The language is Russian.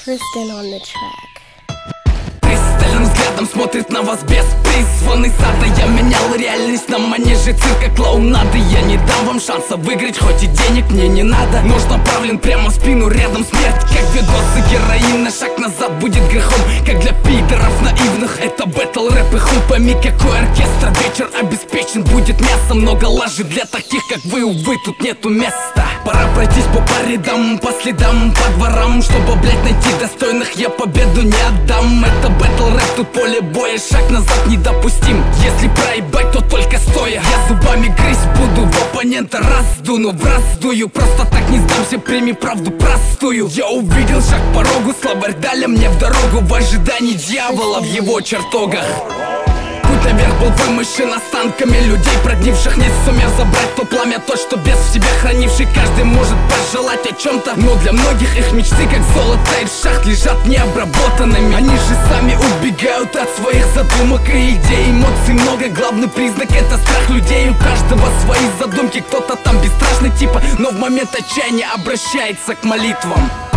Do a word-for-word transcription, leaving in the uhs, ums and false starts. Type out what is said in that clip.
Kristen on the track. Пристальным взглядом смотрит на вас без призванный сада. Я менял реальность на манеже цирка клоунады. Я не дам вам шанса выиграть, хоть и денег мне не надо. Нож направлен прямо в спину, рядом смерть, как видосы героина. Шаг назад будет грехом, как для пидоров наивных. Это бэтл, рэп и хуй пойми какой оркестр. Вечер обеспечен, будет мясо, много лажи. Для таких как вы, увы, тут нету места. Пора пройтись по паридам, по следам, по дворам. Чтобы, блять, найти достойных, я победу не отдам. Это бэтл рэп, тут поле боя, шаг назад недопустим. Если проебать, то только стоя. Я зубами грызть буду, в оппонента раздуну, в раздую. Просто так не сдамся, прими правду простую. Я увидел шаг к порогу, словарь дали мне в дорогу. В ожидании дьявола в его чертогах. Путь наверх был вымощен останками людей, продливших, не сумев забрать то пламя, то, что без в себе хранивший. Каждый может пожелать о чем-то, но для многих их мечты, как золото из шахт, лежат необработанными. Они же сами убегают от своих задумок и идей. Эмоций много, главный признак — это страх людей. У каждого свои задумки, кто-то там бесстрашный типа, но в момент отчаяния обращается к молитвам.